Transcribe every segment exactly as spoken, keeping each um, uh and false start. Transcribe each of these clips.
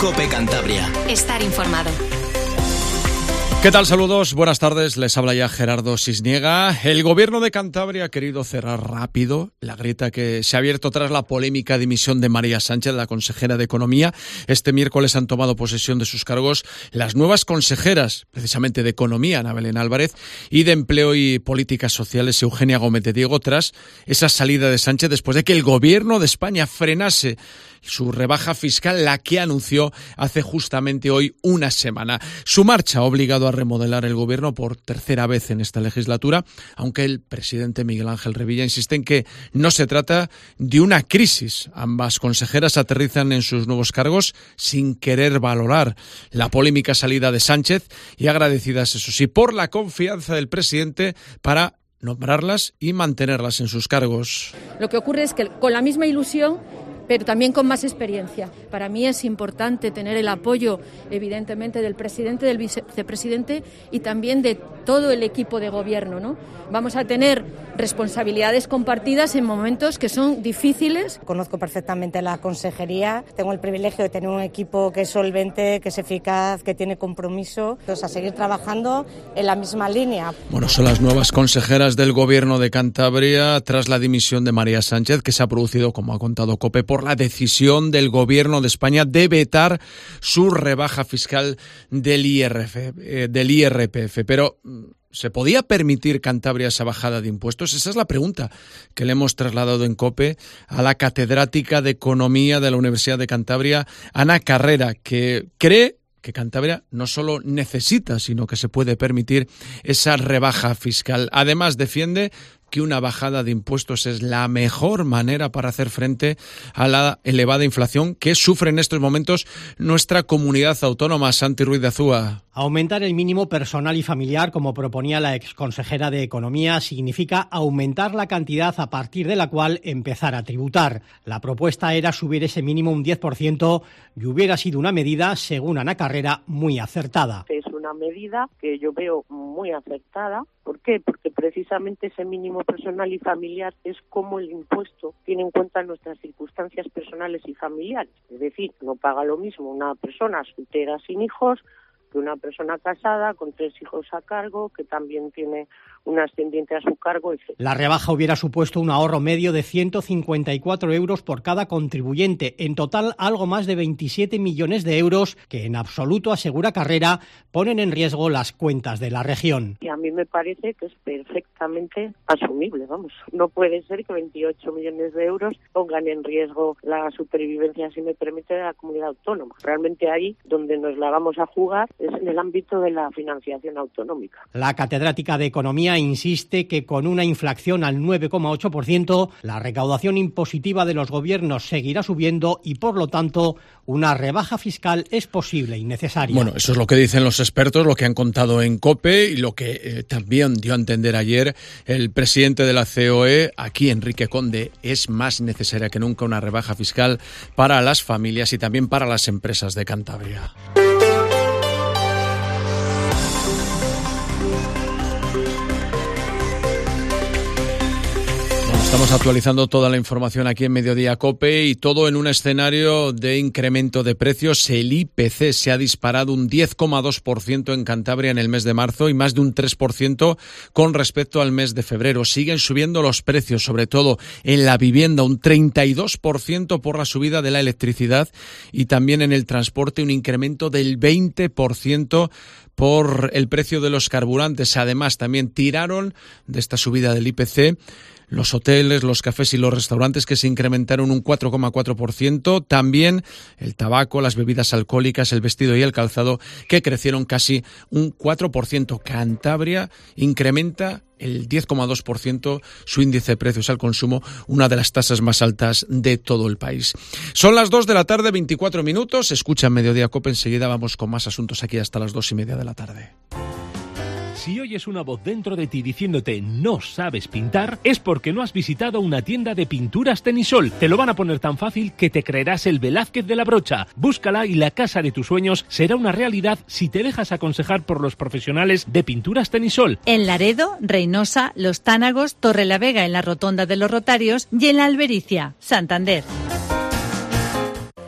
COPE Cantabria. Estar informado. ¿Qué tal? Saludos, buenas tardes, les habla ya Gerardo Cisniega. El gobierno de Cantabria ha querido cerrar rápido la grieta que se ha abierto tras la polémica dimisión de María Sánchez, la consejera de Economía. Este miércoles han tomado posesión de sus cargos las nuevas consejeras, precisamente de Economía, Ana Belén Álvarez, y de Empleo y Políticas Sociales, Eugenia Gómez de Diego, tras esa salida de Sánchez después de que el gobierno de España frenase su rebaja fiscal, la que anunció hace justamente hoy una semana. Su marcha ha obligado a remodelar el gobierno por tercera vez en esta legislatura, aunque el presidente Miguel Ángel Revilla insiste en que no se trata de una crisis. Ambas consejeras aterrizan en sus nuevos cargos sin querer valorar la polémica salida de Sánchez y agradecidas, eso sí, por la confianza del presidente para nombrarlas y mantenerlas en sus cargos. Lo que ocurre es que con la misma ilusión, pero también con más experiencia. Para mí es importante tener el apoyo, evidentemente, del presidente, del vicepresidente y también de todo el equipo de gobierno, ¿no? Vamos a tener responsabilidades compartidas en momentos que son difíciles. Conozco perfectamente la consejería, tengo el privilegio de tener un equipo que es solvente, que es eficaz, que tiene compromiso, pues a seguir trabajando en la misma línea. Bueno, son las nuevas consejeras del gobierno de Cantabria tras la dimisión de María Sánchez, que se ha producido, como ha contado COPE, por la decisión del gobierno de España de vetar su rebaja fiscal del I R F, eh, del I R P F. Pero ¿se podía permitir Cantabria esa bajada de impuestos? Esa es la pregunta que le hemos trasladado en COPE a la catedrática de Economía de la Universidad de Cantabria, Ana Carrera, que cree que Cantabria no solo necesita, sino que se puede permitir esa rebaja fiscal. Además, defiende que una bajada de impuestos es la mejor manera para hacer frente a la elevada inflación que sufre en estos momentos nuestra comunidad autónoma. Santi Ruiz de Azúa. Aumentar el mínimo personal y familiar, como proponía la exconsejera de Economía, significa aumentar la cantidad a partir de la cual empezar a tributar. La propuesta era subir ese mínimo un diez por ciento y hubiera sido una medida, según Ana Carrera, muy acertada. Es una medida que yo veo muy acertada. ¿Por qué? Porque precisamente ese mínimo personal y familiar es como el impuesto tiene en cuenta nuestras circunstancias personales y familiares. Es decir, no paga lo mismo una persona soltera sin hijos que una persona casada con tres hijos a cargo, que también tiene un ascendiente a su cargo, etcétera. La rebaja hubiera supuesto un ahorro medio de ciento cincuenta y cuatro euros por cada contribuyente. En total, algo más de veintisiete millones de euros que, en absoluto, asegura Carrera, ponen en riesgo las cuentas de la región. Y a mí me parece que es perfectamente asumible, vamos. No puede ser que veintiocho millones de euros pongan en riesgo la supervivencia, si me permite, de la comunidad autónoma. Realmente ahí donde nos la vamos a jugar es en el ámbito de la financiación autonómica. La catedrática de Economía insiste que con una inflación al nueve coma ocho por ciento, la recaudación impositiva de los gobiernos seguirá subiendo y, por lo tanto, una rebaja fiscal es posible y necesaria. Bueno, eso es lo que dicen los expertos, lo que han contado en COPE y lo que eh, también dio a entender ayer el presidente de la C O E, aquí Enrique Conde. Es más necesaria que nunca una rebaja fiscal para las familias y también para las empresas de Cantabria. Estamos actualizando toda la información aquí en Mediodía COPE y todo en un escenario de incremento de precios. El I P C se ha disparado un diez coma dos por ciento en Cantabria en el mes de marzo y más de un tres por ciento con respecto al mes de febrero. Siguen subiendo los precios, sobre todo en la vivienda, un treinta y dos por ciento por la subida de la electricidad y también en el transporte un incremento del veinte por ciento por el precio de los carburantes. Además, también tiraron de esta subida del I P C los hoteles, los cafés y los restaurantes, que se incrementaron un cuatro coma cuatro por ciento. También el tabaco, las bebidas alcohólicas, el vestido y el calzado, que crecieron casi un cuatro por ciento. Cantabria incrementa el diez coma dos por ciento su índice de precios al consumo, una de las tasas más altas de todo el país. Son las dos de la tarde, veinticuatro minutos. Escucha Mediodía COPE. Enseguida vamos con más asuntos aquí hasta las dos y media de la tarde. Si oyes una voz dentro de ti diciéndote no sabes pintar, es porque no has visitado una tienda de pinturas Tenisol. Te lo van a poner tan fácil que te creerás el Velázquez de la brocha. Búscala y la casa de tus sueños será una realidad si te dejas aconsejar por los profesionales de pinturas Tenisol. En Laredo, Reynosa, Los Tánagos, Torrelavega en la Rotonda de los Rotarios y en la Albericia, Santander.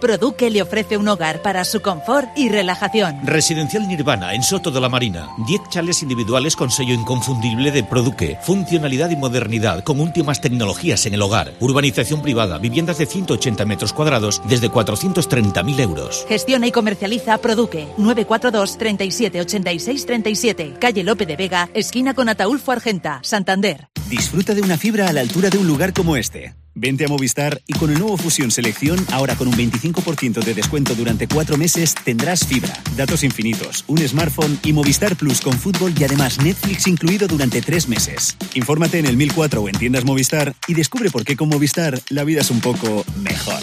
Produque le ofrece un hogar para su confort y relajación. Residencial Nirvana, en Soto de la Marina. diez chalés individuales con sello inconfundible de Produque. Funcionalidad y modernidad con últimas tecnologías en el hogar. Urbanización privada, viviendas de ciento ochenta metros cuadrados desde cuatrocientos treinta mil euros. Gestiona y comercializa Produque. nueve cuatro dos, treinta y siete, ochenta y seis, treinta y siete. Calle Lope de Vega, esquina con Ataulfo Argenta, Santander. Disfruta de una fibra a la altura de un lugar como este. Vente a Movistar y con el nuevo Fusión Selección, ahora con un veinticinco por ciento de descuento durante cuatro meses, tendrás fibra, datos infinitos, un smartphone y Movistar Plus con fútbol y además Netflix incluido durante tres meses. Infórmate en el mil cuatro o en tiendas Movistar y descubre por qué con Movistar la vida es un poco mejor.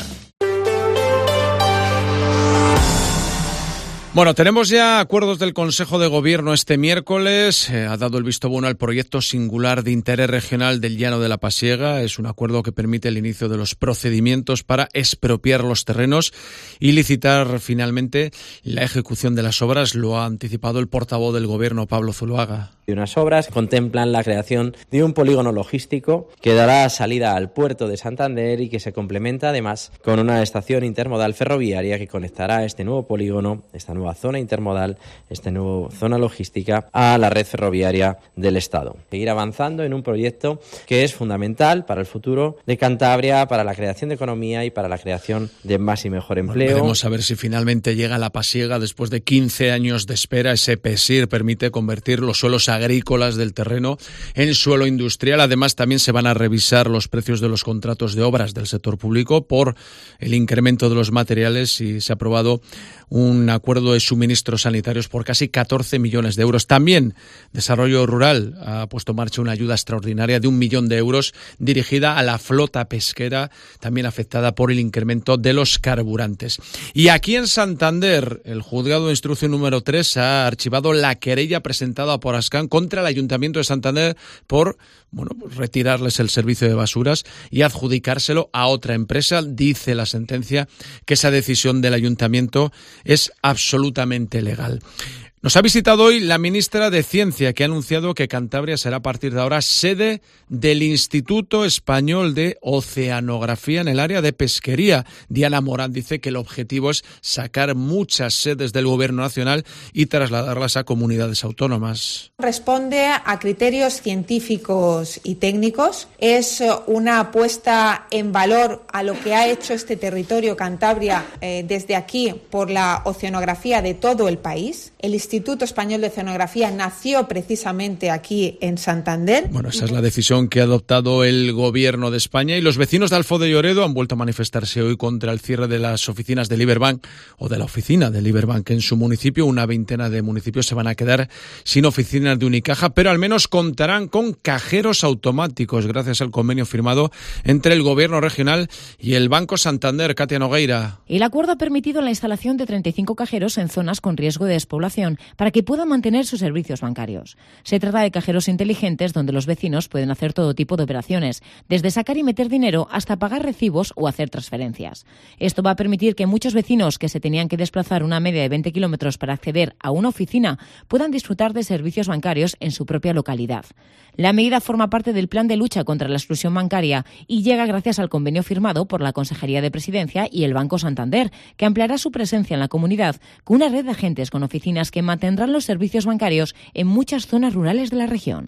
Bueno, tenemos ya acuerdos del Consejo de Gobierno este miércoles. Eh, ha dado el visto bueno al proyecto singular de interés regional del Llano de la Pasiega. Es un acuerdo que permite el inicio de los procedimientos para expropiar los terrenos y licitar finalmente la ejecución de las obras. Lo ha anticipado el portavoz del Gobierno, Pablo Zuluaga. Y unas obras contemplan la creación de un polígono logístico que dará salida al puerto de Santander y que se complementa además con una estación intermodal ferroviaria que conectará este nuevo polígono, esta nueva zona intermodal, esta nueva zona logística a la red ferroviaria del Estado. Seguir avanzando en un proyecto que es fundamental para el futuro de Cantabria, para la creación de economía y para la creación de más y mejor empleo. Bueno, veremos a ver si finalmente llega la Pasiega después de quince años de espera. Ese PESIR permite convertir los suelos agrícolas del terreno en suelo industrial. Además, también se van a revisar los precios de los contratos de obras del sector público por el incremento de los materiales y se ha aprobado un acuerdo de suministros sanitarios por casi catorce millones de euros. También Desarrollo Rural ha puesto en marcha una ayuda extraordinaria de un millón de euros dirigida a la flota pesquera, también afectada por el incremento de los carburantes. Y aquí en Santander, el juzgado de instrucción número tres ha archivado la querella presentada por Ascan contra el Ayuntamiento de Santander por bueno, pues retirarles el servicio de basuras y adjudicárselo a otra empresa. Dice la sentencia que esa decisión del Ayuntamiento es absolutamente legal. Nos ha visitado hoy la ministra de Ciencia, que ha anunciado que Cantabria será a partir de ahora sede del Instituto Español de Oceanografía en el área de pesquería. Diana Morán dice que el objetivo es sacar muchas sedes del Gobierno nacional y trasladarlas a comunidades autónomas. Responde a criterios científicos y técnicos. Es una apuesta en valor a lo que ha hecho este territorio Cantabria eh, desde aquí por la oceanografía de todo el país. El El Instituto Español de Oceanografía nació precisamente aquí en Santander. Bueno, esa es la decisión que ha adoptado el Gobierno de España y los vecinos de Alfo de Lloredo han vuelto a manifestarse hoy contra el cierre de las oficinas del Iberbank o de la oficina del Iberbank en su municipio. Una veintena de municipios se van a quedar sin oficinas de Unicaja, pero al menos contarán con cajeros automáticos gracias al convenio firmado entre el Gobierno regional y el Banco Santander. Katia Nogueira. El acuerdo ha permitido la instalación de treinta y cinco cajeros en zonas con riesgo de despoblación para que puedan mantener sus servicios bancarios. Se trata de cajeros inteligentes donde los vecinos pueden hacer todo tipo de operaciones, desde sacar y meter dinero hasta pagar recibos o hacer transferencias. Esto va a permitir que muchos vecinos que se tenían que desplazar una media de veinte kilómetros para acceder a una oficina puedan disfrutar de servicios bancarios en su propia localidad. La medida forma parte del plan de lucha contra la exclusión bancaria y llega gracias al convenio firmado por la Consejería de Presidencia y el Banco Santander, que ampliará su presencia en la comunidad con una red de agentes con oficinas que mantendrán los servicios bancarios en muchas zonas rurales de la región.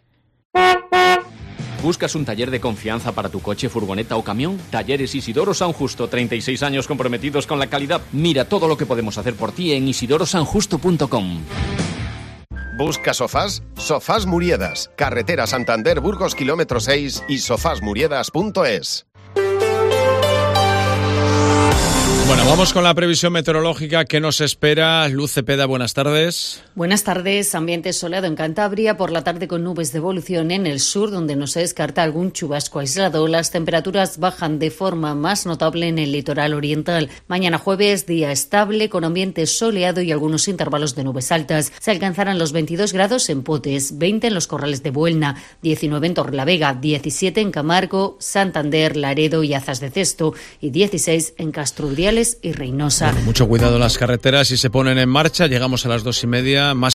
¿Buscas un taller de confianza para tu coche, furgoneta o camión? Talleres Isidoro San Justo, treinta y seis años comprometidos con la calidad. Mira todo lo que podemos hacer por ti en isidoro san justo punto com. ¿Busca sofás? Sofás Muriedas, carretera Santander Burgos kilómetro seis y sofás muriedas punto es. Bueno, vamos con la previsión meteorológica que nos espera. Luz Cepeda, buenas tardes. Buenas tardes. Ambiente soleado en Cantabria, por la tarde con nubes de evolución en el sur, donde no se descarta algún chubasco aislado. Las temperaturas bajan de forma más notable en el litoral oriental. Mañana jueves, día estable, con ambiente soleado y algunos intervalos de nubes altas. Se alcanzarán los veintidós grados en Potes, veinte en los Corrales de Buelna, diecinueve en Torrelavega, diecisiete en Camargo, Santander, Laredo y Azas de Cesto y dieciséis en Castrudiales y Reynosa. Bueno, mucho cuidado en las carreteras, si se ponen en marcha. Llegamos a las dos y media, más